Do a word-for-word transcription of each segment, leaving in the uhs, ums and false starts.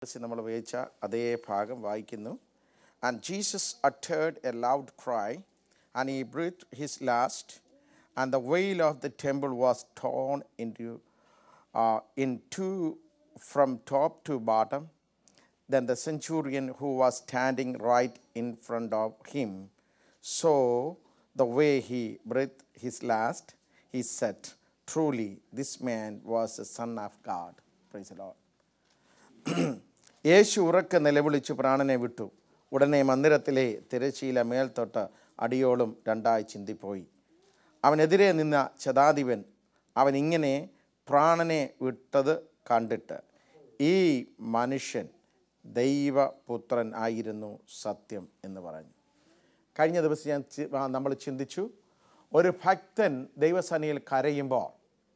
നമ്മൾ വായിച്ച അതേ ഭാഗം വായിക്കുന്നു. And Jesus uttered a loud cry, and he breathed his last, and the veil of the temple was torn into uh, in two from top to bottom. Then the centurion who was standing right in front of him saw the way he breathed his last. He said, "Truly, this man was the Son of God." Praise the Lord. യേശു ഉറക്കെ നിലവിളിച്ചു പ്രാണനെ വിട്ടു. ഉടനെ മന്ദിരത്തിലെ തിരശ്ശീല മേൽത്തൊട്ട് അടിയോളം രണ്ടായി ചിന്തിപ്പോയി. അവനെതിരെ നിന്ന ശതാധിപൻ അവൻ ഇങ്ങനെ പ്രാണനെ വിട്ടത് കണ്ടിട്ട്, ഈ മനുഷ്യൻ ദൈവപുത്രൻ ആയിരുന്നു സത്യം എന്ന് പറഞ്ഞു. കഴിഞ്ഞ ദിവസം ഞാൻ നമ്മൾ ചിന്തിച്ചു, ഒരു ഭക്തൻ ദൈവസന്നിധിയിൽ കരയുമ്പോൾ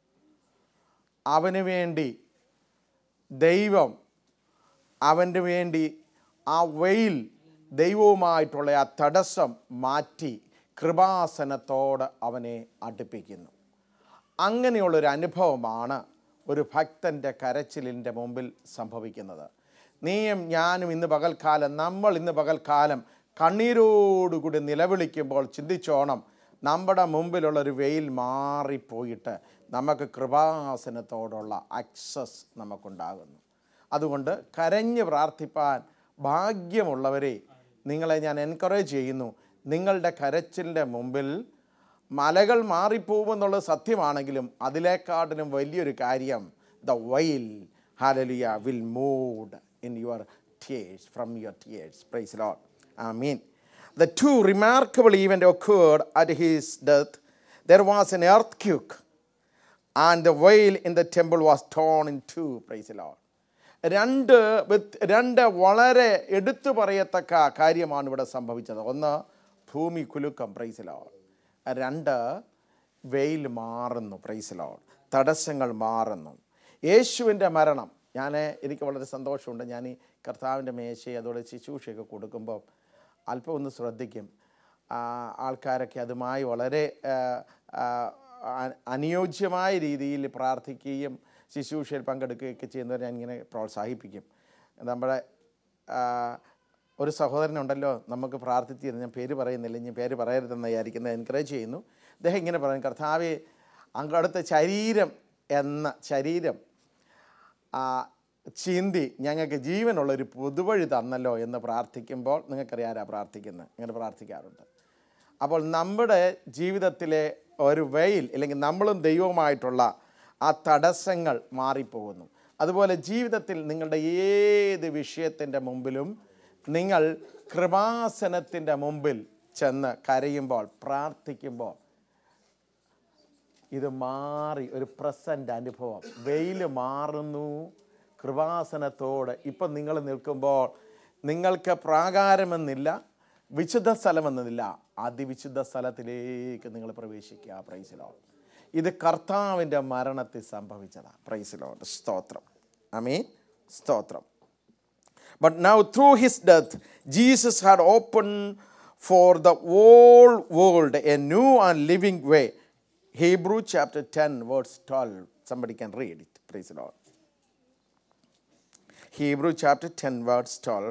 അവന് വേണ്ടി ദൈവം അവൻ്റെ വേണ്ടി ആ വെയിൽ ദൈവവുമായിട്ടുള്ള ആ തടസ്സം മാറ്റി കൃപാസനത്തോട് അവനെ അടുപ്പിക്കുന്നു. അങ്ങനെയുള്ളൊരു അനുഭവമാണ് ഒരു ഭക്തൻ്റെ കരച്ചിലിൻ്റെ മുമ്പിൽ സംഭവിക്കുന്നത്. നീയും ഞാനും ഇന്ന് പകൽക്കാലം നമ്മൾ ഇന്ന് പകൽക്കാലം കണ്ണീരോടുകൂടി നിലവിളിക്കുമ്പോൾ ചിന്തിച്ചോണം, നമ്മുടെ മുമ്പിലുള്ളൊരു വെയിൽ മാറിപ്പോയിട്ട് നമുക്ക് കൃപാസനത്തോടുള്ള ആക്സസ് നമുക്കുണ്ടാകുന്നു. അതുകൊണ്ട് കരഞ്ഞ് പ്രാർത്ഥിപ്പാൻ ഭാഗ്യമുള്ളവരെ നിങ്ങളെ ഞാൻ എൻകറേജ് ചെയ്യുന്നു. നിങ്ങളുടെ കരച്ചിലിൻ്റെ മുമ്പിൽ മലകൾ മാറിപ്പോകുമെന്നുള്ളത് സത്യമാണെങ്കിലും അതിലേക്കാട്ടിലും വലിയൊരു കാര്യം, the veil hallelujah will move in your tears, from your tears. Praise the Lord. Amen. The two remarkable events occurred at his death. There was an earthquake and the veil in the temple was torn in two. Praise the Lord. രണ്ട് രണ്ട് വളരെ എടുത്തു പറയത്തക്ക കാര്യമാണ് ഇവിടെ സംഭവിച്ചത്. ഒന്ന്, ഭൂമി കുലുക്കം. Price the Lord. രണ്ട്, വെയിൽ മാറുന്നു. Praise the lord. തടസ്സങ്ങൾ മാറുന്നു. യേശുവിൻ്റെ മരണം, ഞാൻ എനിക്ക് വളരെ സന്തോഷമുണ്ട്. ഞാൻ ഈ കർത്താവിൻ്റെ മേശയെ അതോടെ ശുശ്രൂഷയൊക്കെ കൊടുക്കുമ്പോൾ അല്പം ഒന്ന് ശ്രദ്ധിക്കും. ആൾക്കാരൊക്കെ അതുമായി വളരെ അനുയോജ്യമായ രീതിയിൽ പ്രാർത്ഥിക്കുകയും ശുശ്രൂഷയിൽ പങ്കെടുക്കുകയൊക്കെ ചെയ്യുന്നവരെ ഞാൻ ഇങ്ങനെ പ്രോത്സാഹിപ്പിക്കും. നമ്മുടെ ഒരു സഹോദരനുണ്ടല്ലോ, നമുക്ക് പ്രാർത്ഥിച്ചിരുന്നു, ഞാൻ പേര് പറയുന്നില്ല, ഞാൻ പേര് പറയരുതെന്ന് വിചാരിക്കുന്നത്, എൻകറേജ് ചെയ്യുന്നു. അദ്ദേഹം ഇങ്ങനെ പറയും, കർത്താവേ, അങ്ങടുത്ത ശരീരം എന്ന ശരീരം ചിന്തി ഞങ്ങൾക്ക് ജീവനുള്ളൊരു പുതുവഴി തന്നല്ലോ എന്ന് പ്രാർത്ഥിക്കുമ്പോൾ, നിങ്ങൾക്കറിയാം ആരാ പ്രാർത്ഥിക്കുന്നത്, അങ്ങനെ പ്രാർത്ഥിക്കാറുണ്ട്. അപ്പോൾ നമ്മുടെ ജീവിതത്തിലെ ഒരു വെയിൽ, അല്ലെങ്കിൽ നമ്മളും ദൈവവുമായിട്ടുള്ള ആ തടസ്സങ്ങൾ മാറിപ്പോകുന്നു. അതുപോലെ ജീവിതത്തിൽ നിങ്ങളുടെ ഏത് വിഷയത്തിൻ്റെ മുമ്പിലും നിങ്ങൾ കൃപാസനത്തിൻ്റെ മുമ്പിൽ ചെന്ന് കരയുമ്പോൾ, പ്രാർത്ഥിക്കുമ്പോൾ ഇത് മാറി ഒരു പ്രസൻ്റ് അനുഭവം, വെയിൽ മാറുന്നു കൃപാസനത്തോട്. ഇപ്പം നിങ്ങൾ നിൽക്കുമ്പോൾ നിങ്ങൾക്ക് പ്രാകാരമെന്നില്ല, വിശുദ്ധ സ്ഥലമെന്നില്ല, അതിവിശുദ്ധ സ്ഥലത്തിലേക്ക് നിങ്ങൾ പ്രവേശിക്കുക. Praise the lord. ഇത് കർത്താവിൻ്റെ മരണത്തിൽ സംഭവിച്ചതാണ്. Praise the lord. സ്തോത്രം. ആമേൻ. സ്തോത്രം. But now through his death, Jesus had opened for the whole world a new and living way. Hebrew chapter ten verse twelve. Somebody can read it. Praise the Lord. Hebrew chapter ten verse twelve.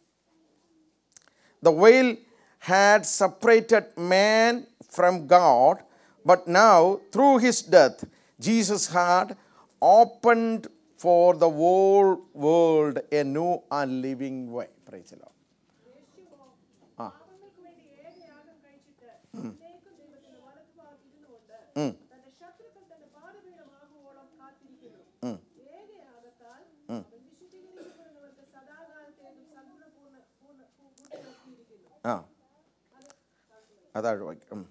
The veil had separated man from God, but now through his death, Jesus had opened for the whole world a new and living way. Praise the Lord. Ah. Mm. Mm. Mm. Mm. Ah. അതാണ് വാക്യം.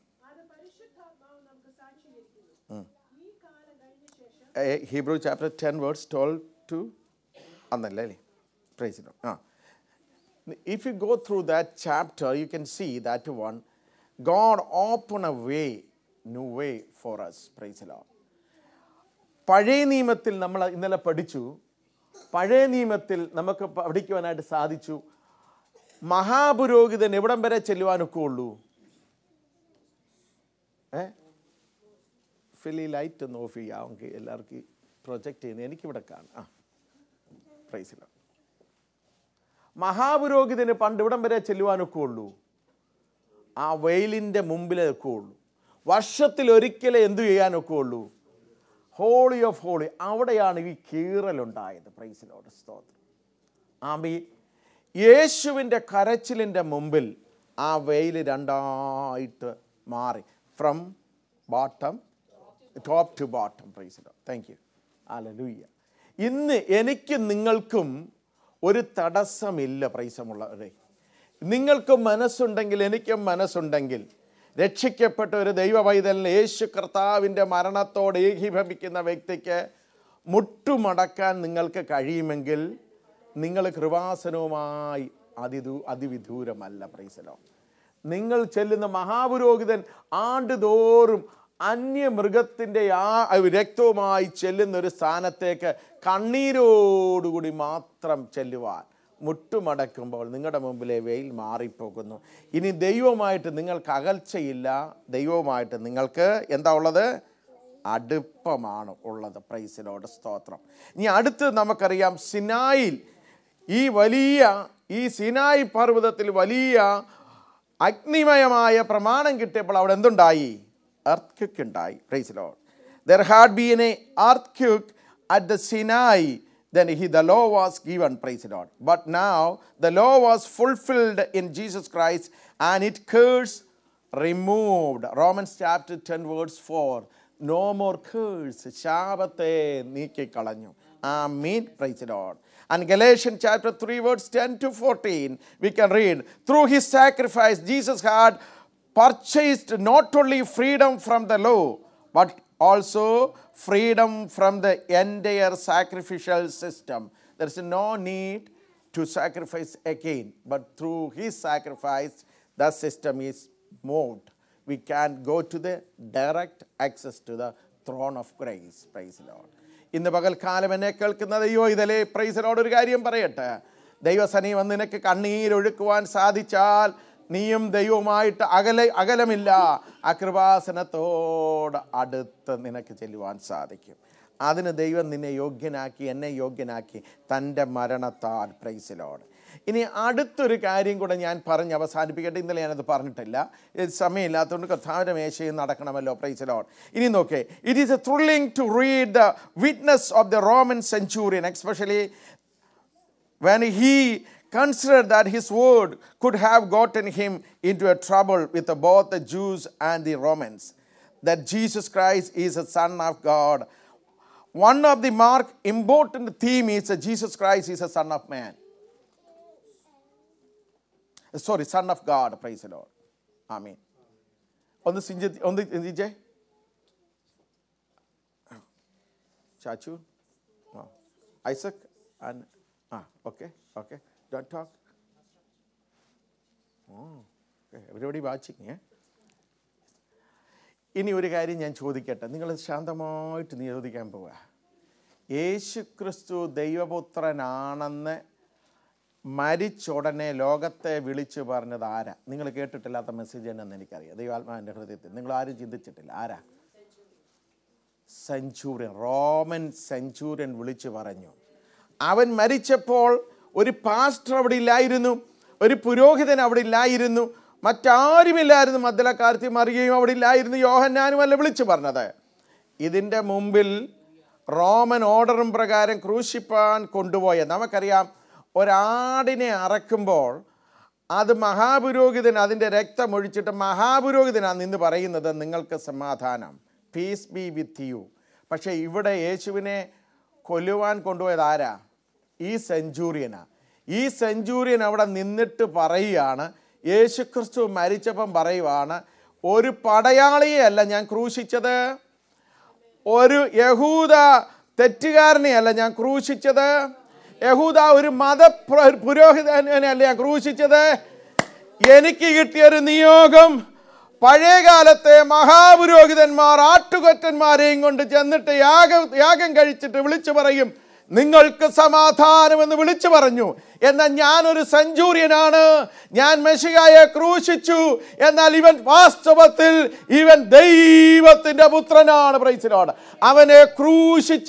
Hebrew chapter ten verse twelve to annalla alle. Praise the Lord. Ah. If you go through that chapter, you can see that one, God opened a way, new way for us. Praise the Lord. പഴയ നിയമത്തിൽ നമ്മൾ ഇന്നലെ പഠിച്ചു, പഴയ നിയമത്തിൽ നമുക്ക് പഠിക്കുവാനായിട്ട് സാധിച്ചു, മഹാപുരോഹിതൻ എവിടം വരെ ചെല്ലുവാനൊക്കെ ഉള്ളൂ. ഏ ഫിലി ലൈറ്റ് ഒന്ന് ഓഫ് ചെയ്യാമെങ്കിൽ എല്ലാവർക്കും പ്രൊജക്റ്റ് ചെയ്യുന്നത് എനിക്കിവിടെ കാണാം. ആ പ്രൈസ് ദി ലോർഡ്. മഹാപുരോഹിതന് പണ്ട് ഇവിടം വരെ ചെല്ലുവാനൊക്കെ ഉള്ളൂ, ആ വെയിലിൻ്റെ മുമ്പിലേ ഒക്കെ ഉള്ളൂ. വർഷത്തിൽ ഒരിക്കലേ എന്തു ചെയ്യാനൊക്കെ ഉള്ളൂ, ഹോളി ഓഫ് ഹോളി, അവിടെയാണ് ഈ കീറലുണ്ടായത്. പ്രൈസ് ദി ലോർഡ്, സ്തോത്രം. ആമേൻ. യേശുവിൻ്റെ കരച്ചിലിൻ്റെ മുമ്പിൽ ആ വെയിൽ രണ്ടായിട്ട് മാറി, from bottom top to bottom. Praise the lord, thank you, hallelujah. ഇന്ന് എനിക്കും നിങ്ങൾക്കും ഒരു തടസ്സമില്ല. പ്രൈസമുള്ളവരെ, നിങ്ങൾക്ക് മനസ്സുണ്ടെങ്കിൽ എനിക്കും മനസ്സുണ്ടെങ്കിൽ രക്ഷിക്കപ്പെട്ട ഒരു ദൈവ പൈതലിന് യേശു കർത്താവിൻ്റെ മരണത്തോട് ഏകീഭവിക്കുന്ന വ്യക്തിക്ക് മുട്ടുമടക്കാൻ നിങ്ങൾക്ക് കഴിയുമെങ്കിൽ നിങ്ങൾ കൃപാസനവുമായി അതിദൂ അതിവിദൂരമല്ല. Praise the lord. നിങ്ങൾ ചെല്ലുന്ന മഹാപുരോഹിതൻ ആണ്ടുതോറും അന്യമൃഗത്തിൻ്റെ ആ രക്തവുമായി ചെല്ലുന്ന ഒരു സ്ഥാനത്തേക്ക് കണ്ണീരോടുകൂടി മാത്രം ചെല്ലുവാൻ മുട്ടുമടക്കുമ്പോൾ നിങ്ങളുടെ മുമ്പിലെ വെയിൽ മാറിപ്പോകുന്നു. ഇനി ദൈവമായിട്ട് നിങ്ങൾക്ക് അകൽച്ചയില്ല, ദൈവവുമായിട്ട് നിങ്ങൾക്ക് എന്താ ഉള്ളത്, അടുപ്പമാണ് ഉള്ളത്. പ്രൈസ് ദി ലോർഡ്, സ്തോത്രം. ഇനി അടുത്ത് നമുക്കറിയാം, സിനായിൽ ഈ വലിയ ഈ സിനായി പർവ്വതത്തിൽ വലിയ അഗ്നിമയമായ പ്രമാണം കിട്ടിയപ്പോൾ അവിടെ എന്തുണ്ടായി, earthquake ഉണ്ടായി. Praise the Lord. There had been a earthquake at the Sinai. Then he, the law was given. Praise the Lord. But now the law was fulfilled in Jesus Christ and it curse removed. Romans chapter ten verse four. No more curse. ശാപത്തെ നീക്കിക്കളഞ്ഞു. Amen. Praise the Lord. And Galatians chapter three verse ten to fourteen we can read, through his sacrifice Jesus had purchased not only freedom from the law but also freedom from the entire sacrificial system. There is no need to sacrifice again, but through his sacrifice the system is moved. We can go to the direct access to the throne of grace. Praise the Lord. ഇന്ന് പകൽക്കാലം എന്നെ കേൾക്കുന്ന ദൈവോ ഇതിലെ price the Lord ഒരു കാര്യം പറയട്ടെ. ദൈവസന്നിധി വന്ന് നിനക്ക് കണ്ണീരൊഴുക്കുവാൻ സാധിച്ചാൽ നീയും ദൈവവുമായിട്ട് അകല അകലമില്ല. ആ കൃപാസനത്തോട് അടുത്ത് നിനക്ക് ചെല്ലുവാൻ സാധിക്കും. അതിന് ദൈവം നിന്നെ യോഗ്യനാക്കി, എന്നെ യോഗ്യനാക്കി തൻ്റെ മരണത്താൽ. Price the lord. ഇനി അടുത്തൊരു കാര്യം കൂടെ ഞാൻ പറഞ്ഞ് അവസാനിപ്പിക്കട്ടെ. ഇന്നലെ ഞാനത് പറഞ്ഞിട്ടില്ല, സമയമില്ലാത്തതുകൊണ്ട് കർത്താവിൻ്റെ മേശയിൽ നടക്കണമല്ലോ. Price the lord. ഇനി നോക്കേ, it is a thrilling to read the witness of the Roman centurion, especially when he considered that his word could have gotten him into a trouble with both the Jews and the Romans, that Jesus Christ is a Son of God. One of the more important theme is that Jesus Christ is a Son of Man. Sorry, Son of God. Praise the Lord. Amen. On the Sinjay, on the Sinjay, Chachu, no. Isaac, and ah, okay, okay. Don't talk. Oh, okay. Everybody watching, yeah. ഇനി ഒരു കാര്യം ഞാൻ ചോദിക്കട്ടെ, നിങ്ങൾ ശാന്തമായിട്ട് നീ ചോദിക്കാൻ പോവുക. യേശു ക്രിസ്തു ദൈവപുത്രനാണെന്ന് മരിച്ചുടനെ ലോകത്തെ വിളിച്ചു പറഞ്ഞത് ആരാ? നിങ്ങൾ കേട്ടിട്ടില്ലാത്ത മെസ്സേജ് തന്നെയെന്ന് എനിക്കറിയാം, ദൈവാത്മാവിൻ്റെ ഹൃദയത്തിൽ. നിങ്ങൾ ആരും ചിന്തിച്ചിട്ടില്ല. ആരാ? സെഞ്ചൂറിയൻ, റോമൻ സെഞ്ചൂറിയൻ വിളിച്ചു പറഞ്ഞു. അവൻ മരിച്ചപ്പോൾ ഒരു പാസ്റ്റർ അവിടെ ഇല്ലായിരുന്നു, ഒരു പുരോഹിതൻ അവിടെ ഇല്ലായിരുന്നു, മറ്റാരുമില്ലായിരുന്നു. മദ്ദലക്കാരത്തി മറിയയും അവിടെ ഇല്ലായിരുന്നു, യോഹന്നാനും അല്ല വിളിച്ചു പറഞ്ഞത്. ഇതിൻ്റെ മുമ്പിൽ റോമൻ ഓർഡറും പ്രകാരം ക്രൂശിപ്പാൻ കൊണ്ടുപോയ, നമുക്കറിയാം, ഒരാടിനെ അറക്കുമ്പോൾ അത് മഹാപുരോഹിതൻ അതിൻ്റെ രക്തമൊഴിച്ചിട്ട് മഹാപുരോഹിതനാണ് നിന്ന് പറയുന്നത് നിങ്ങൾക്ക് സമാധാനം, പീസ് ബി വിത്ത് യു. പക്ഷേ ഇവിടെ യേശുവിനെ കൊല്ലുവാൻ കൊണ്ടുപോയത് ആരാ? ഈ സെഞ്ചൂറിയനാ. ഈ സെഞ്ചൂറിയൻ അവിടെ നിന്നിട്ട് പറയുകയാണ്, യേശുക്രിസ്തു മരിച്ചപ്പം പറയുവാണ്, ഒരു പടയാളിയെയല്ല ഞാൻ ക്രൂശിച്ചത്, ഒരു യഹൂദ തെറ്റുകാരനെയല്ല ഞാൻ ക്രൂശിച്ചത്, യഹൂദ ഒരു മത പുരോഹിതനെയല്ല ഞാൻ ക്രൂശിച്ചത്. എനിക്ക് കിട്ടിയൊരു നിയോഗം, പഴയകാലത്തെ മഹാപുരോഹിതന്മാർ ആട്ടുകൊറ്റന്മാരെയും കൊണ്ട് ചെന്നിട്ട് യാഗ യാഗം കഴിച്ചിട്ട് വിളിച്ചു പറയും, നിങ്ങൾക്ക് സമാധാനമെന്ന് വിളിച്ചു പറഞ്ഞു. എന്നാൽ ഞാനൊരു സെഞ്ചൂറിയനാണ്, ഞാൻ മെശിഹായെ ക്രൂശിച്ചു, എന്നാൽ ഇവൻ വാസ്തവത്തിൽ ഇവൻ ദൈവത്തിൻ്റെ പുത്രനാണ്. Praise the lord. അവനെ ക്രൂശിച്ച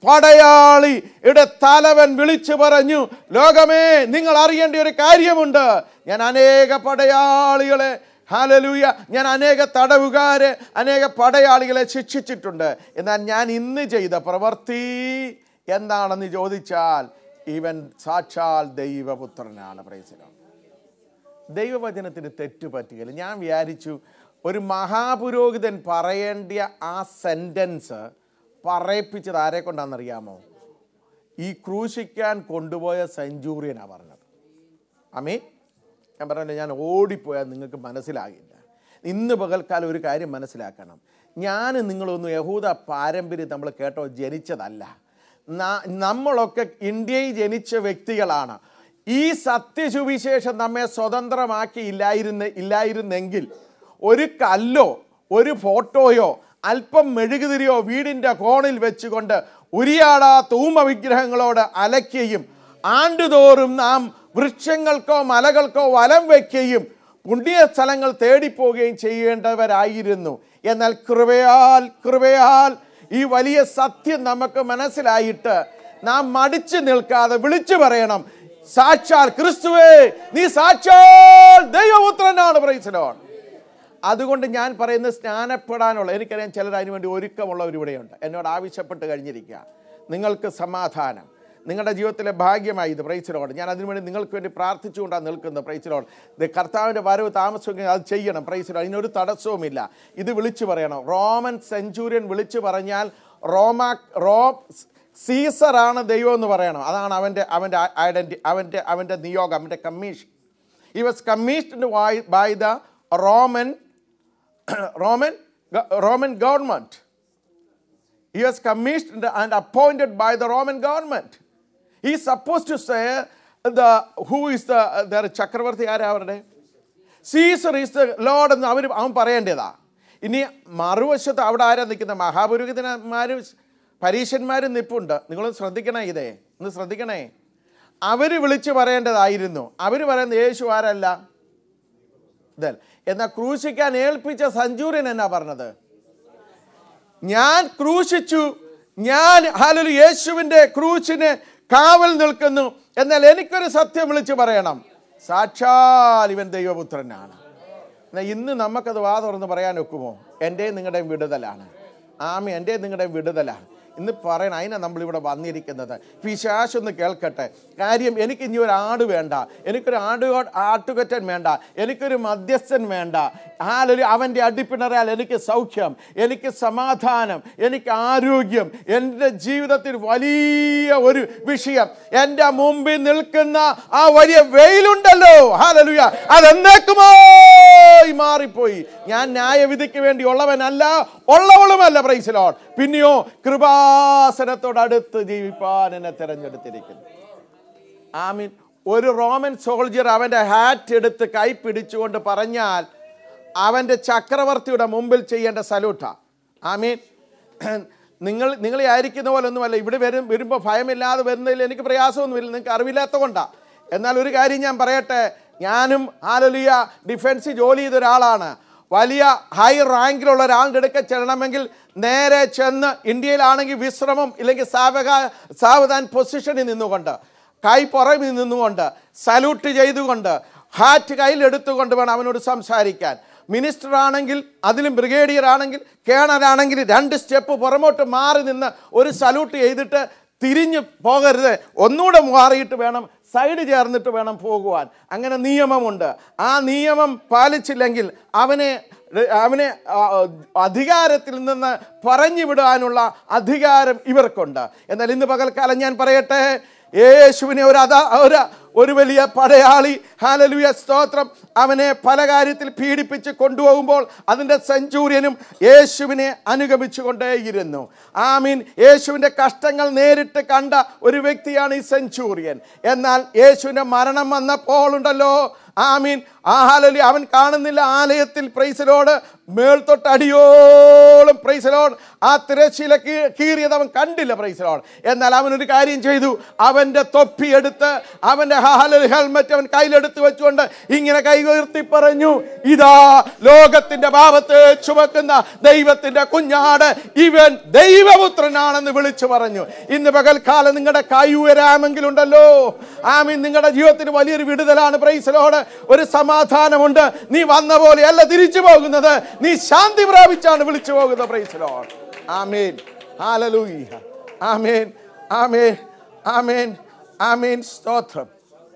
പടയാളിയുടെ തലവൻ വിളിച്ചു പറഞ്ഞു, ലോകമേ, നിങ്ങൾ അറിയേണ്ട ഒരു കാര്യമുണ്ട്. ഞാൻ അനേക പടയാളികളെ, ഹല്ലേലൂയ, ഞാൻ അനേക തടവുകാരെ, അനേക പടയാളികളെ ശിക്ഷിച്ചിട്ടുണ്ട്. എന്നാൽ ഞാൻ ഇന്ന് ചെയ്ത പ്രവൃത്തി എന്താണെന്ന് ചോദിച്ചാൽ ഇവൻ സാക്ഷാൽ ദൈവപുത്രനാണ്. Praise the Lord. ദൈവവചനത്തിന് തെറ്റു പറ്റുകയില്ല. ഞാൻ വിചാരിച്ചു ഒരു മഹാപുരോഹിതൻ പറയേണ്ട ആ സെൻറ്റൻസ് പറയിപ്പിച്ചത് ആരെ കൊണ്ടാണെന്നറിയാമോ? ഈ ക്രൂശിക്കാൻ കൊണ്ടുപോയ സെഞ്ചൂറിയനാണ് പറഞ്ഞത്. ആമീൻ. ഞാൻ പറഞ്ഞില്ല, ഞാൻ ഓടിപ്പോയാൽ നിങ്ങൾക്ക് മനസ്സിലാകില്ല. ഇന്ന് പകൽക്കാലം ഒരു കാര്യം മനസ്സിലാക്കണം. ഞാൻ നിങ്ങളൊന്നും യഹൂദ പാരമ്പര്യം നമ്മൾ കേട്ടോ ജനിച്ചതല്ല. നമ്മളൊക്കെ ഇന്ത്യയിൽ ജനിച്ച വ്യക്തികളാണ്. ഈ സത്യസുവിശേഷം നമ്മെ സ്വതന്ത്രമാക്കി ഇല്ലായിരുന്ന ഇല്ലായിരുന്നെങ്കിൽ ഒരു കല്ലോ ഒരു ഫോട്ടോയോ അല്പം മെഴുകുതിരിയോ വീടിൻ്റെ കോണിൽ വെച്ചുകൊണ്ട് ഉരിയാടാത്ത ഊമ വിഗ്രഹങ്ങളോട് അലയ്ക്കുകയും ആണ്ടുതോറും നാം വൃക്ഷങ്ങൾക്കോ മലകൾക്കോ വലം വയ്ക്കുകയും പുണ്യ സ്ഥലങ്ങൾ തേടിപ്പോവുകയും ചെയ്യേണ്ടവരായിരുന്നു. എന്നാൽ കൃപയാൽ കൃപയാൽ ഈ വലിയ സത്യം നമുക്ക് മനസ്സിലായിട്ട് നാം മടിച്ചു നിൽക്കാതെ വിളിച്ചു പറയണം, സാക്ഷാൽ ക്രിസ്തുവേ, നീ സാക്ഷാൽ ദൈവപുത്രനാണ്. Praise the Lord. അതുകൊണ്ട് ഞാൻ പറയുന്നത് സ്നാനപ്പെടാനുള്ള, എനിക്കറിയാം ചിലർ അതിനു വേണ്ടി ഒരുക്കമുള്ളവർ ഇവിടെയുണ്ട്. എന്നോട് ആവശ്യപ്പെട്ട് കഴിഞ്ഞിരിക്കുക, നിങ്ങൾക്ക് സമാധാനം, നിങ്ങളുടെ ജീവിതത്തിലെ ഭാഗ്യമായി ഇത്. Praise the lord. ഞാൻ അതിനുവേണ്ടി നിങ്ങൾക്ക് വേണ്ടി പ്രാർത്ഥിച്ചുകൊണ്ടാണ് നിൽക്കുന്നത്. Praise the lord. കർത്താവിൻ്റെ വരവ് താമസിക്കുക, അത് ചെയ്യണം. Praise the lord. അതിനൊരു തടസ്സവുമില്ല. ഇത് വിളിച്ചു പറയണം. റോമൻ സെഞ്ചൂറിയൻ വിളിച്ചു പറഞ്ഞാൽ റോമ റോ സീസറാണ് ദൈവം എന്ന് പറയണം. അതാണ് അവൻ്റെ അവൻ്റെ ഐഡൻറ്റി, അവൻ്റെ അവൻ്റെ നിയോഗം, അവൻ്റെ commission. He was commissioned by the Roman Roman Roman government. He was commissioned and appointed by the Roman government. He is supposed to say the who is the their ചക്രവർത്തി ആരാ അവരുടെ? സീസർ ഈസ് ദ ലോർഡ് എന്ന് അവർ അവൻ പറയേണ്ടതാ. ഇനി മറുവശത്ത് അവിടെ ആരാ നിൽക്കുന്നത്? മഹാപുരോഹിതന്മാരും പരീശന്മാരും നിൽപ്പുണ്ട്. നിങ്ങളൊന്ന് ശ്രദ്ധിക്കണേ, ഇതേ ഒന്ന് ശ്രദ്ധിക്കണേ. അവർ വിളിച്ച് പറയേണ്ടതായിരുന്നു. അവർ പറയുന്നത് യേശു ആരല്ല ഇതല്ല. എന്നാൽ ക്രൂശിക്കാൻ ഏൽപ്പിച്ച സെഞ്ചൂറിയൻ എന്നാ പറഞ്ഞത്? ഞാൻ ക്രൂശിച്ചു, ഞാൻ ഹല്ലേലൂയ യേശുവിൻ്റെ ക്രൂശിന് കാവൽ നിൽക്കുന്നു. എന്നാൽ എനിക്കൊരു സത്യം വിളിച്ചു പറയണം, സാക്ഷാൽ ഇവൻ ദൈവപുത്രനാണ്. എന്നാൽ ഇന്ന് നമുക്കത് വാ തുറന്ന് പറയാൻ ഒക്കുമോ? എൻ്റെയും നിങ്ങളുടെയും വിടുതലാണ്. ആമി, എൻ്റെയും നിങ്ങളുടെയും വിടുതലാണ് ഇന്ന് പറയണം. അതിനാണ് നമ്മളിവിടെ വന്നിരിക്കുന്നത്. പിശാചൊന്ന് കേൾക്കട്ടെ. കാര്യം, എനിക്ക് ഇനി ഒരു ആട് വേണ്ട, എനിക്കൊരു ആട് ആട്ടുകൊറ്റൻ വേണ്ട, എനിക്കൊരു മധ്യസ്ഥൻ വേണ്ട. ഹാലലൂയ. അവൻ്റെ അടിപ്പിണറാൽ എനിക്ക് സൗഖ്യം, എനിക്ക് സമാധാനം, എനിക്ക് ആരോഗ്യം. എൻ്റെ ജീവിതത്തിൽ വലിയ ഒരു വിഷയം, എൻ്റെ മുമ്പിൽ നിൽക്കുന്ന ആ വലിയ വെയിലുണ്ടല്ലോ, ഹാലലൂയ, അതെന്നേക്കുമായി മാറിപ്പോയി. ഞാൻ ന്യായവിധിക്ക് വേണ്ടി ഉള്ളവനല്ല, ഉള്ളവളുമല്ല. Praise the lord. പിന്നെയോ കൃപാസനത്തോടടുത്ത് ജീവിപ്പാൻ എന്നെ തിരഞ്ഞെടുത്തിരിക്കുന്നു. ആമീൻ. ഒരു റോമൻ സോൾജിയർ അവൻ്റെ ഹാറ്റ് എടുത്ത് കൈ പിടിച്ചുകൊണ്ട് പറഞ്ഞാൽ അവൻ്റെ ചക്രവർത്തിയുടെ മുമ്പിൽ ചെയ്യേണ്ട സല്യൂട്ടാ. ആമീൻ. നിങ്ങൾ നിങ്ങളെ ആയിരിക്കുന്ന പോലെ ഒന്നുമല്ല. ഇവിടെ വരും വരുമ്പോൾ ഭയമില്ലാതെ വരുന്നതിൽ എനിക്ക് പ്രയാസമൊന്നുമില്ല, നിങ്ങൾക്ക് അറിവില്ലാത്ത കൊണ്ടാണ്. എന്നാൽ ഒരു കാര്യം ഞാൻ പറയട്ടെ, ഞാനും ഹല്ലേലൂയ ഡിഫൻസിൽ ജോലി ചെയ്ത ഒരാളാണ്. വലിയ ഹൈ റാങ്കിലുള്ള ഒരാളുടെ അടുക്ക ചെല്ലണമെങ്കിൽ നേരെ ചെന്ന് ഇന്ത്യയിലാണെങ്കിൽ വിശ്രമം ഇല്ലെങ്കിൽ സാവക സാവധാൻ പൊസിഷനിൽ നിന്നുകൊണ്ട് കൈ പുറകിൽ നിന്നുകൊണ്ട് സല്യൂട്ട് ചെയ്തുകൊണ്ട് ഹാറ്റ് കയ്യിലെടുത്തുകൊണ്ട് വേണം അവനോട് സംസാരിക്കാൻ. മിനിസ്റ്റർ ആണെങ്കിൽ, അതിലും ബ്രിഗേഡിയർ ആണെങ്കിൽ, കേണലാണെങ്കിൽ രണ്ട് സ്റ്റെപ്പ് പുറമോട്ട് മാറി നിന്ന് ഒരു സല്യൂട്ട് ചെയ്തിട്ട് തിരിഞ്ഞ് പോകരുത്, ഒന്നുകൂടെ മാറിയിട്ട് വേണം, സൈഡ് ചേർന്നിട്ട് വേണം പോകുവാൻ. അങ്ങനെ നിയമമുണ്ട്. ആ നിയമം പാലിച്ചില്ലെങ്കിൽ അവനെ അവനെ അധികാരത്തിൽ നിന്ന് പറഞ്ഞു വിടാനുള്ള അധികാരം ഇവർക്കുണ്ട്. എന്നാൽ ഇന്ന് പകൽക്കാലം ഞാൻ പറയട്ടെ, യേശുവിനെ ഒരു അതാ ഒരു ഒരു വലിയ പടയാളി, ഹല്ലേലൂയ സ്തോത്രം, അവനെ പല കാര്യത്തിൽ പീഡിപ്പിച്ച് കൊണ്ടുപോകുമ്പോൾ അതിൻ്റെ സെഞ്ചൂറിയനും യേശുവിനെ അനുഗമിച്ചു കൊണ്ടേയിരുന്നു. ആമീൻ. യേശുവിൻ്റെ കഷ്ടങ്ങൾ നേരിട്ട് കണ്ട ഒരു വ്യക്തിയാണ് ഈ സെഞ്ചൂറിയൻ. എന്നാൽ യേശുവിൻ്റെ മരണം വന്നപ്പോൾ ഉണ്ടല്ലോ, ആമീൻ. ആ ഹല്ലേലൂയ. അവൻ കാണുന്നില്ല ആലയത്തിൽ പ്രൈസ് ലോർഡ് മേൽത്തൊട്ട് അടിയോളം പ്രൈസ് ലോർഡ് ആ തിരശ്ശീല കീറിയത് അവൻ കണ്ടില്ല പ്രൈസ് ലോർഡ്. എന്നാൽ അവനൊരു കാര്യം ചെയ്തു. അവൻ്റെ തൊപ്പി എടുത്ത് അവൻ്റെ ഹല്ലേലൂയ ഹെൽമെറ്റ് അവൻ കയ്യിലെടുത്ത് വെച്ചുകൊണ്ട് ഇങ്ങനെ കൈ ഉയർത്തി പറഞ്ഞു, ഇതാ ലോകത്തിന്റെ പാപത്തെ ചുമക്കുന്ന ദൈവത്തിന്റെ കുഞ്ഞാട്, ഇവൻ ദൈവപുത്രനാണെന്ന് വിളിച്ചു പറഞ്ഞു. ഇന്ന് പകൽക്കാലം നിങ്ങളുടെ കൈ ഉയരാമെങ്കിലുണ്ടല്ലോ ആമീൻ, നിങ്ങളുടെ ജീവിതത്തിന് വലിയൊരു വിടുതലാണ് പ്രൈസ് ലോർഡ്. ഒരു സമാധാനമുണ്ട്. നീ വന്ന പോലെയല്ല തിരിച്ചു പോകുന്നത്, നീ ശാന്തി പ്രാപിച്ചാണ് വിളിച്ചു പോകുന്നത് പ്രൈസ് ലോർഡ്. ആമേൻ. ഹല്ലേലൂയ. ആമേൻ. ആമേൻ. ആമേൻ. ആമേൻ. സ്തോത്രം.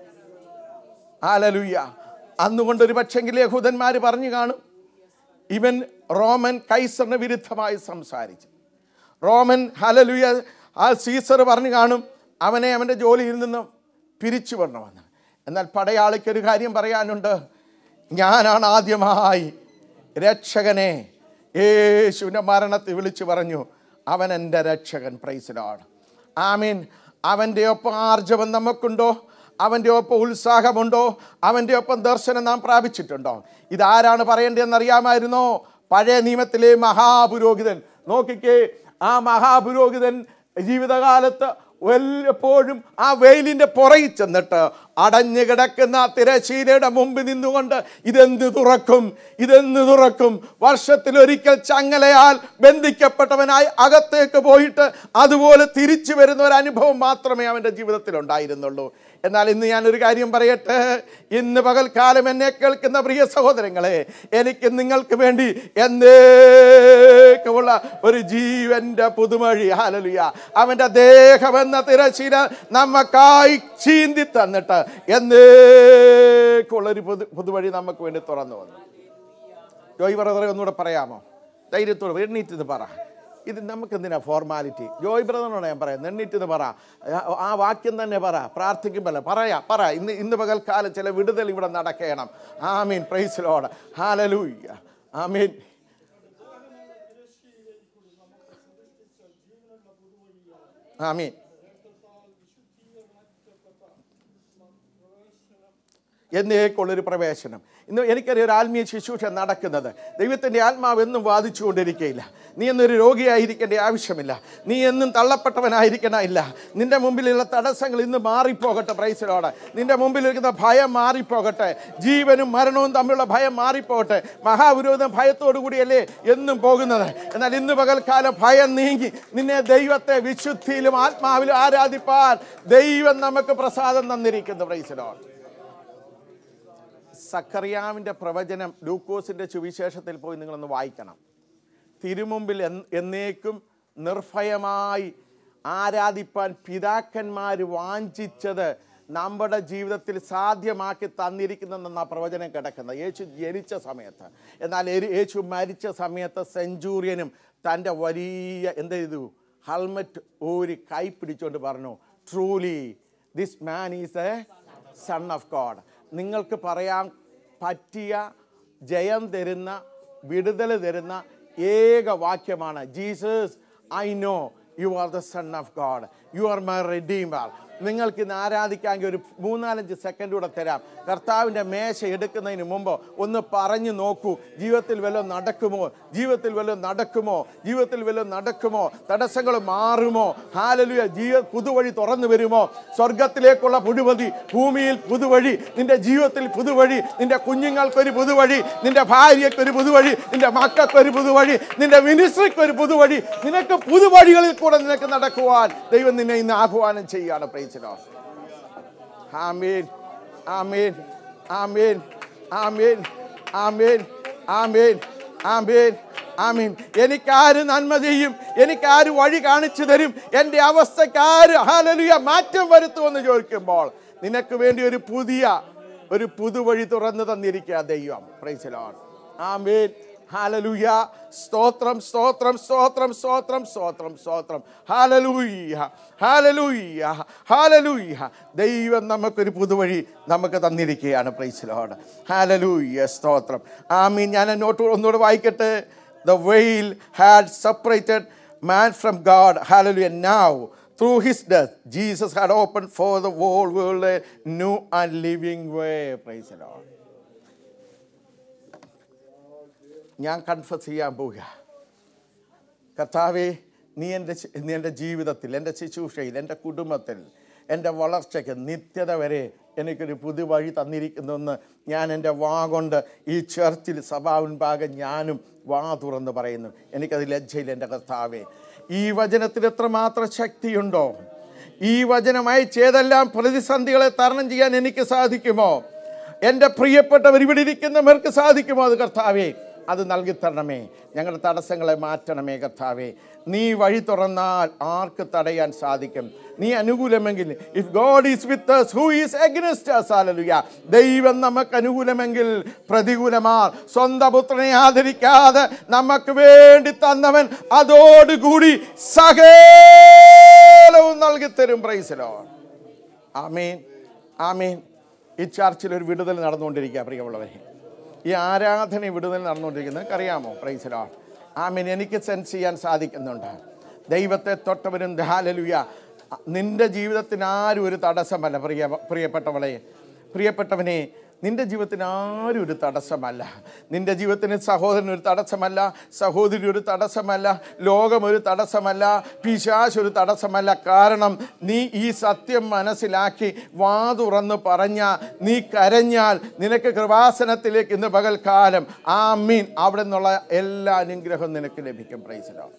ഹല്ലേലൂയ. അന്നുകൊണ്ട് ഒരു പക്ഷെങ്കിൽ യഹൂദന്മാർ പറഞ്ഞു കാണും, ഇവൻ റോമൻ കൈസറിന് വിരുദ്ധമായി സംസാരിച്ചു. റോമൻ ഹല്ലേലൂയ ആ സീസർ പറഞ്ഞു കാണും അവനെ അവൻ്റെ ജോലിയിൽ നിന്നും പിരിച്ചു വിടണമെന്ന്. എന്നാൽ പടയാളിക്കൊരു കാര്യം പറയാനുണ്ട്. ഞാനാണ് ആദ്യമായി രക്ഷകനെ യേശുവിൻ്റെ മരണത്തിൽ വിളിച്ചു പറഞ്ഞു, അവൻ എൻ്റെ രക്ഷകൻ. Praise lord. ആമീൻ. അവൻ്റെ ഒപ്പം ആർജവം നമുക്കുണ്ടോ? അവൻ്റെ ഒപ്പം ഉത്സാഹമുണ്ടോ? അവൻ്റെ ഒപ്പം ദർശനം നാം പ്രാപിച്ചിട്ടുണ്ടോ? ഇതാരാണ് പറയേണ്ടതെന്ന് അറിയാമായിരുന്നോ? പഴയ നിയമത്തിലെ മഹാപുരോഹിതൻ. നോക്കിക്കേ, ആ മഹാപുരോഹിതൻ ജീവിതകാലത്ത് എപ്പോഴും ആ വെയിലിൻ്റെ പുറകിൽ ചെന്നിട്ട് അടഞ്ഞു കിടക്കുന്ന തിരശീലയുടെ മുമ്പിൽ നിന്നുകൊണ്ട് ഇതെന്ത് തുറക്കും, ഇതെന്ത് തുറക്കും. വർഷത്തിലൊരിക്കൽ ചങ്ങലയാൽ ബന്ധിക്കപ്പെട്ടവനായി അകത്തേക്ക് പോയിട്ട് അതുപോലെ തിരിച്ചു വരുന്ന ഒരു അനുഭവം മാത്രമേ അവൻ്റെ ജീവിതത്തിൽ ഉണ്ടായിരുന്നുള്ളൂ. എന്നാൽ ഇന്ന് ഞാനൊരു കാര്യം പറയട്ടെ. ഇന്ന് പകൽക്കാലം എന്നെ കേൾക്കുന്ന പ്രിയ സഹോദരങ്ങളെ, എനിക്ക് നിങ്ങൾക്ക് വേണ്ടി എന്നേക്കുമുള്ള ഒരു ജീവന്റെ പുതുമഴി ഹല്ലേലൂയ അവൻ്റെ ദേഹമെന്ന തിരശീല നമ്മക്കായി ചീന്തി തന്നിട്ട് എന്നേക്കുള്ളൊരു പുതു പുതുവഴി നമുക്ക് വേണ്ടി തുറന്നു വന്നു. ജോയ് ബ്രദറെ ഒന്നുകൂടെ പറയാമോ? ധൈര്യത്തോടെ എണ്ണീറ്റ് പറ. ഇത് നമുക്ക് എന്തിനാ ഫോർമാലിറ്റി? ജോയ് ബ്രദറിനോട് ഞാൻ പറയാം, എണ്ണീറ്റ് പറ. ആ വാക്യം തന്നെ പറ. പ്രാർത്ഥിക്കുമ്പോൾ പറയാ പറ ഇന്ന് ഇന്ന് പകൽക്കാലം ചില വിടുതൽ ഇവിടെ നടക്കണം. ആമീൻ. Praise lord. ഹല്ലേലൂയ. ആമീൻ. ആമീൻ. എന്നേക്കുള്ളൊരു പ്രവേശനം. ഇന്ന് എനിക്കറിയാം ഒരു ആത്മീയ ശുശ്രൂഷ നടക്കുന്നത്. ദൈവത്തിൻ്റെ ആത്മാവ് എന്നും വാദിച്ചു കൊണ്ടിരിക്കുകയില്ല. നീ എന്നൊരു രോഗിയായിരിക്കേണ്ട ആവശ്യമില്ല. നീ എന്നും തള്ളപ്പെട്ടവനായിരിക്കണമില്ല. നിന്റെ മുമ്പിലുള്ള തടസ്സങ്ങൾ ഇന്ന് മാറിപ്പോകട്ടെ. Praise lord. നിന്റെ മുമ്പിലിരിക്കുന്ന ഭയം മാറിപ്പോകട്ടെ. ജീവനും മരണവും തമ്മിലുള്ള ഭയം മാറിപ്പോകട്ടെ. മഹാവിരോധം ഭയത്തോടു കൂടിയല്ലേ എന്നും പോകുന്നത്. എന്നാൽ ഇന്ന് പകൽക്കാലം ഭയം നീങ്ങി നിന്നെ ദൈവത്തെ വിശുദ്ധിയിലും ആത്മാവിലും ആരാധിപ്പാൻ ദൈവം നമുക്ക് പ്രസാദം തന്നിരിക്കുന്നു. Praise Lord. സക്കറിയാവിൻ്റെ പ്രവചനം ലൂക്കോസിൻ്റെ സുവിശേഷത്തിൽ പോയി നിങ്ങളൊന്ന് വായിക്കണം. തിരുമുമ്പിൽ എന്നേക്കും നിർഭയമായി ആരാധിപ്പാൻ പിതാക്കന്മാർ വാഞ്ചിച്ചത് നമ്മുടെ ജീവിതത്തിൽ സാധ്യമാക്കി തന്നിരിക്കുന്നെന്നാ പ്രവചനം കിടക്കുന്നത്. യേശു ജനിച്ച സമയത്ത്. എന്നാൽ യേശു മരിച്ച സമയത്ത് സെഞ്ചൂറിയനും തൻ്റെ വലിയ എന്ത് ചെയ്തു? ഹെൽമെറ്റ് ഊരി കൈ പിടിച്ചുകൊണ്ട് പറഞ്ഞു, truly this man is a son of God. നിങ്ങൾക്ക് പറയാൻ പറ്റിയ ജയം തരുന്ന വിടുതൽ തരുന്ന ഏക വാക്യമാണ് Jesus I know you are the son of God, you are my redeemer. നിങ്ങൾക്ക് ഇന്ന് ആരാധിക്കാമെങ്കിൽ ഒരു മൂന്നാലഞ്ച് സെക്കൻഡ് കൂടെ തരാം. കർത്താവിൻ്റെ മേശ എടുക്കുന്നതിന് മുമ്പ് ഒന്ന് പറഞ്ഞു നോക്കൂ, ജീവിതത്തിൽ വല്ലതും നടക്കുമോ? ജീവിതത്തിൽ വല്ലതും നടക്കുമോ? ജീവിതത്തിൽ വല്ലതും നടക്കുമോ? തടസ്സങ്ങൾ മാറുമോ? ഹല്ലേലൂയ. ജീവിത പുതുവഴി തുറന്നു വരുമോ? സ്വർഗത്തിലേക്കുള്ള പുതുവഴി, ഭൂമിയിൽ പുതുവഴി, നിന്റെ ജീവിതത്തിൽ പുതുവഴി, നിന്റെ കുഞ്ഞുങ്ങൾക്കൊരു പുതുവഴി, നിന്റെ ഭാര്യയ്ക്കൊരു പുതുവഴി, നിന്റെ മക്കൾക്കൊരു പുതുവഴി, നിന്റെ മിനിസ്ട്രിക്കൊരു പുതുവഴി. നിനക്ക് പുതുവഴികളിൽ കൂടെ നിനക്ക് നടക്കുവാൻ ദൈവം നിന്നെ ഇന്ന് ആഹ്വാനം ചെയ്യുകയാണ്. Price lord. ആമേൻ. ആമേൻ. ആമേൻ. ആമേൻ. ആമേൻ. ആമേൻ. ആമേൻ. ആമേൻ. എനിക്കാര് നന്മ ചെയ്യും? എനിക്കാര് വഴി കാണിച്ചു തരും? എൻ്റെ അവസ്ഥക്കാര് ഹല്ലേലൂയ മാറ്റം വരുത്തുമെന്ന് ചോദിക്കുമ്പോൾ നിനക്ക് വേണ്ടി ഒരു പുതിയ ഒരു പുതുവഴി തുറന്നു തന്നിരിക്കുക ദൈവം. Praise lord. ആമേൻ. ഹല്ലേലൂയ. സ്തോത്രം സ്തോത്രം സ്തോത്രം സ്തോത്രം സ്തോത്രം സ്തോത്രം. ഹല്ലേലൂയ. ഹല്ലേലൂയ. ഹല്ലേലൂയ. ദൈവം നമുക്കൊരു പുതുവഴി നമുക്ക് തന്നിരിക്കുകയാണ്. Praise lord. ഹല്ലേലൂയ. സ്തോത്രം. ആമീൻ. ഞാൻ നോട്ട് ഒന്നുകൂടെ വായിക്കട്ടെ. The veil had separated man from God. Hallelujah. Now Through his death, Jesus had opened for the whole world a new and living way. Praise the Lord. ഞാൻ കൺഫസ് ചെയ്യാൻ പോവുക. കർത്താവേ, നീ എൻ്റെ നീ എൻ്റെ ജീവിതത്തിൽ, എൻ്റെ ശുശ്രൂഷയിൽ, എൻ്റെ കുടുംബത്തിൽ, എൻ്റെ വളർച്ചയ്ക്ക് നിത്യത വരെ എനിക്കൊരു പുതു വഴി തന്നിരിക്കുന്നുവെന്ന് ഞാൻ എൻ്റെ വാ കൊണ്ട് ഈ ചർച്ചിൽ സഭാമുൻപാകെ ഞാനും വാ തുറന്ന് പറയുന്നു. എനിക്കത് ലജ്ജയില്ല എൻ്റെ കർത്താവേ. ഈ വചനത്തിൽ എത്രമാത്രം ശക്തിയുണ്ടോ! ഈ വചനമായി ചെയ്തെല്ലാം പ്രതിസന്ധികളെ തരണം ചെയ്യാൻ എനിക്ക് സാധിക്കുമോ? എൻ്റെ പ്രിയപ്പെട്ടവർ ഇവിടെ ഇരിക്കുന്നവർക്ക് സാധിക്കുമോ? അത് കർത്താവേ, അത് നൽകി തരണമേ. ഞങ്ങളുടെ തടസ്സങ്ങളെ മാറ്റണമേ കർത്താവേ. നീ വഴി തുറന്നാൽ ആർക്ക് തടയാൻ സാധിക്കും? നീ അനുകൂലമെങ്കിൽ, if God is with us, who is against us? ഹല്ലേലൂയ. ദൈവം നമുക്ക് അനുകൂലമെങ്കിൽ പ്രതികൂലമാർ. സ്വന്തം പുത്രനെ ആദരിക്കാതെ നമുക്ക് വേണ്ടി തന്നവൻ അതോടുകൂടി സകലവും നൽകി തരും. Praise the lord. ആമേൻ, ആമേൻ. ഈ ചർച്ചിൽ ഒരു വിടുതൽ നടന്നുകൊണ്ടിരിക്കുക പ്രിയമുള്ളവരെ. ഈ ആരാധന വിടുതൽ നടന്നുകൊണ്ടിരിക്കുന്നത് അറിയാമോ? Praise the lord. ആമേൻ. എനിക്ക് സെൻസ് ചെയ്യാൻ സാധിക്കുന്നുണ്ട്. ദൈവത്തെ തൊട്ടവരും ഹല്ലേലൂയ. നിന്റെ ജീവിതത്തിന് ആരും ഒരു തടസ്സമല്ല പ്രിയ പ്രിയപ്പെട്ടവളെ പ്രിയപ്പെട്ടവനെ നിന്റെ ജീവിതത്തിന് ആരും ഒരു തടസ്സമല്ല. നിന്റെ ജീവിതത്തിന് സഹോദരൻ ഒരു തടസ്സമല്ല, സഹോദരി ഒരു തടസ്സമല്ല, ലോകം ഒരു തടസ്സമല്ല, പിശാച് ഒരു തടസ്സമല്ല. കാരണം നീ ഈ സത്യം മനസ്സിലാക്കി വാ തുറന്ന് പറഞ്ഞ, നീ കരഞ്ഞാൽ നിനക്ക് കൃപാസനത്തിലേക്ക് ഇന്ന് പകൽക്കാലം ആമീൻ അവിടെ നിന്നുള്ള എല്ലാ അനുഗ്രഹവും നിനക്ക് ലഭിക്കും. Praise the lord.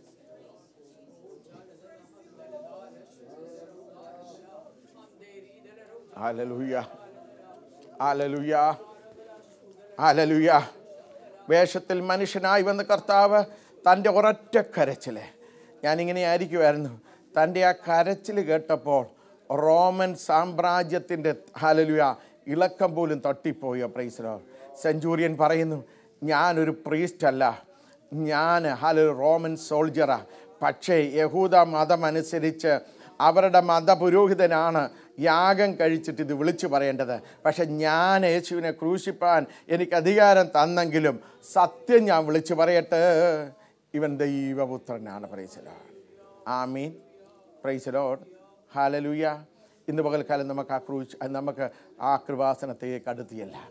ഹല്ലേലൂയ, ഹല്ലേലൂയ, ഹല്ലേലൂയ. വേഷത്തിൽ മനുഷ്യനായി വന്ന കർത്താവ് തൻ്റെ ഒരൊറ്റ കരച്ചിൽ, ഞാനിങ്ങനെ ആയിരിക്കുമായിരുന്നു, തൻ്റെ ആ കരച്ചിൽ കേട്ടപ്പോൾ റോമൻ സാമ്രാജ്യത്തിൻ്റെ ഹല്ലേലൂയ ഇളക്കം പോലും തട്ടിപ്പോയോ. Praise the lord. സെഞ്ചൂറിയൻ പറയുന്നു, ഞാനൊരു പ്രീസ്റ്റ് അല്ല, ഞാൻ ഹല്ലേലൂയ റോമൻ സോൾജറാ. പക്ഷേ യഹൂദ മതം അനുസരിച്ച് അവരുടെ മതപുരോഹിതനാണ് യാഗം കഴിച്ചിട്ട് ഇത് വിളിച്ചു പറയേണ്ടത്. പക്ഷെ ഞാൻ യേശുവിനെ ക്രൂശിപ്പാൻ എനിക്ക് അധികാരം തന്നെങ്കിലും സത്യം ഞാൻ വിളിച്ചു പറയട്ടെ, ഇവൻ ദൈവപുത്രനാണ്. Praise the lord. ആമീൻ. Praise the lord. ഹല്ലേലൂയ. ഇന്ന് പകൽക്കാലം നമുക്ക് ആ ക്രൂശ് നമുക്ക് ആ കൃപാസനത്തേക്ക് അടുത്തിയല്ല.